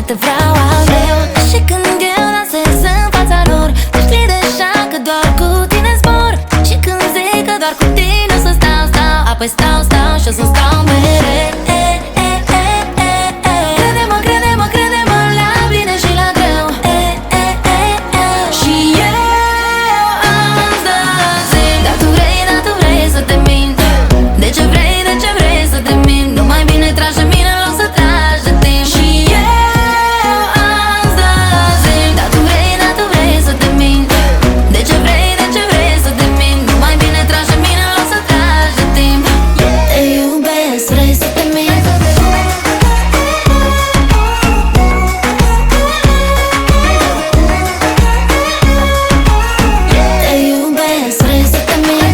te vreau al meu. Și când eu dansez în fața lor, te știi deja că doar cu tine zbor. Și când zic că doar cu tine o să stau, apoi stau și o să stau mereu. Crede-mă, crede-mă, crede-mă, la bine și la greu. Și eu am să zic, dar tu vrei să te mint. De ce vrei să te mint? Nu mai bine tragi de mine în loc să tragi de timp. Și eu am să zic, dar tu vrei să te mint. De ce vrei să te mint? Nu mai bine tragi de mine în loc să tragi de timp. Te iubesc, vrei să te mint. Te iubesc, vrei să te mint.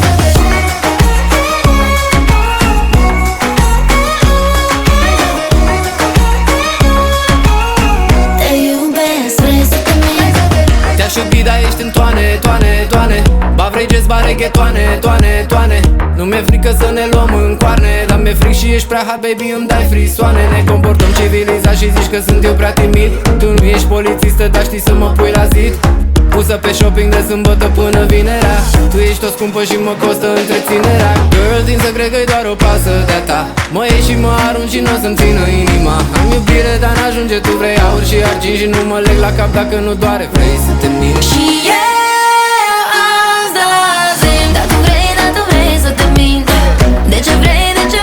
Te iubesc, vrei să te mint. Te-aș iubi, dar ești în toane, toane, toane. Ba vrei jazz, ba reggae, toane, toane, toane. Nu mi-e frică să ne luăm în coarne, dar mi-e fric și ești prea hot, baby, îmi dai frisoane. Ne comportăm civilizat și zici că sunt eu prea timid. Tu nu ești polițistă, dar știi să mă pui la zid. Pusă pe shopping de sâmbătă până vinerea. Tu ești o scumpă și mă costă întreținerea. Girl, din să cred că-i doar o pasă de-a ta. Mă iei și mă arunci și n-o să-mi țină inima. Am iubire, dar n-ajunge, tu vrei aur și argint. Și nu mă leg la cap dacă nu doare, vrei să te mint. Și eu am să zic, dar tu vrei să te mint. De ce vrei